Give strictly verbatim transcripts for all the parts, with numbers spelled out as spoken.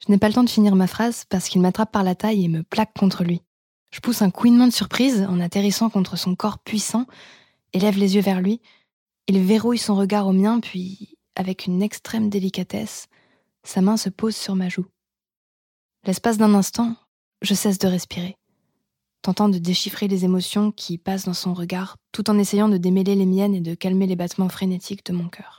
Je n'ai pas le temps de finir ma phrase parce qu'il m'attrape par la taille et me plaque contre lui. Je pousse un couinement de surprise en atterrissant contre son corps puissant et lève les yeux vers lui. Il verrouille son regard au mien, puis, avec une extrême délicatesse, sa main se pose sur ma joue. L'espace d'un instant, je cesse de respirer, tentant de déchiffrer les émotions qui passent dans son regard, tout en essayant de démêler les miennes et de calmer les battements frénétiques de mon cœur.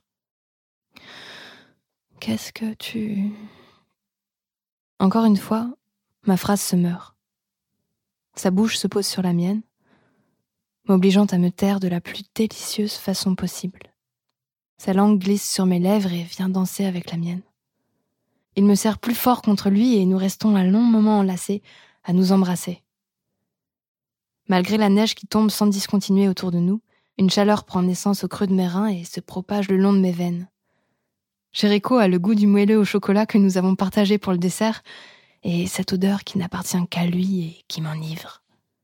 « Qu'est-ce que tu... » Encore une fois, ma phrase se meurt. Sa bouche se pose sur la mienne, m'obligeant à me taire de la plus délicieuse façon possible. Sa langue glisse sur mes lèvres et vient danser avec la mienne. Il me serre plus fort contre lui et nous restons un long moment enlacés à nous embrasser. Malgré la neige qui tombe sans discontinuer autour de nous, une chaleur prend naissance au creux de mes reins et se propage le long de mes veines. Jericho a le goût du moelleux au chocolat que nous avons partagé pour le dessert et cette odeur qui n'appartient qu'à lui et qui m'enivre.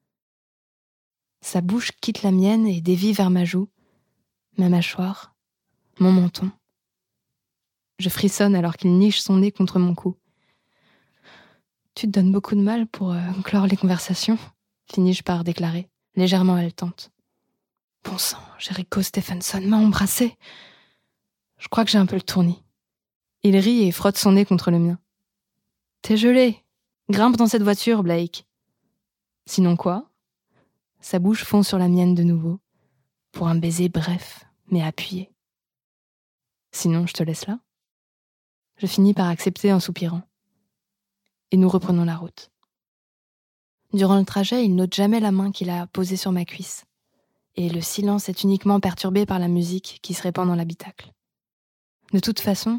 Sa bouche quitte la mienne et dévie vers ma joue, ma mâchoire, mon menton. Je frissonne alors qu'il niche son nez contre mon cou. « Tu te donnes beaucoup de mal pour euh, clore les conversations ?» finis-je par déclarer, légèrement haletante. « Bon sang, Jericho Stephenson m'a embrassée. Je crois que j'ai un peu le tournis. » Il rit et frotte son nez contre le mien. « T'es gelé. Grimpe dans cette voiture, Blake. » « Sinon quoi ?» Sa bouche fond sur la mienne de nouveau, pour un baiser bref, mais appuyé. « Sinon, je te laisse là ?» Je finis par accepter en soupirant. Et nous reprenons la route. Durant le trajet, il n'ôte jamais la main qu'il a posée sur ma cuisse. Et le silence est uniquement perturbé par la musique qui se répand dans l'habitacle. De toute façon,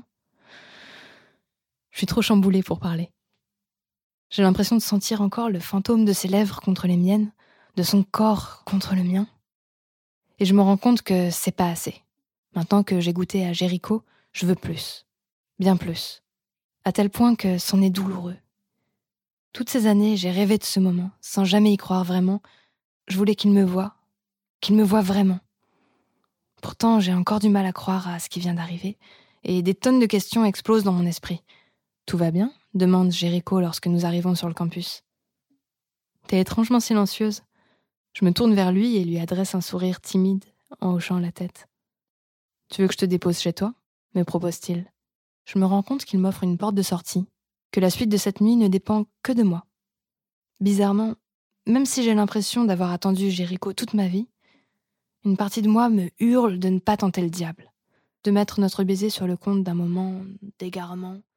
je suis trop chamboulée pour parler. J'ai l'impression de sentir encore le fantôme de ses lèvres contre les miennes, de son corps contre le mien. Et je me rends compte que c'est pas assez. Maintenant que j'ai goûté à Jericho, je veux plus. Bien plus. À tel point que c'en est douloureux. Toutes ces années, j'ai rêvé de ce moment, sans jamais y croire vraiment. Je voulais qu'il me voie, qu'il me voie vraiment. Pourtant, j'ai encore du mal à croire à ce qui vient d'arriver, et des tonnes de questions explosent dans mon esprit. « Tout va bien ?» demande Jericho lorsque nous arrivons sur le campus. « T'es étrangement silencieuse. » Je me tourne vers lui et lui adresse un sourire timide en hochant la tête. « Tu veux que je te dépose chez toi ?» me propose-t-il. Je me rends compte qu'il m'offre une porte de sortie, que la suite de cette nuit ne dépend que de moi. Bizarrement, même si j'ai l'impression d'avoir attendu Jericho toute ma vie, une partie de moi me hurle de ne pas tenter le diable, de mettre notre baiser sur le compte d'un moment d'égarement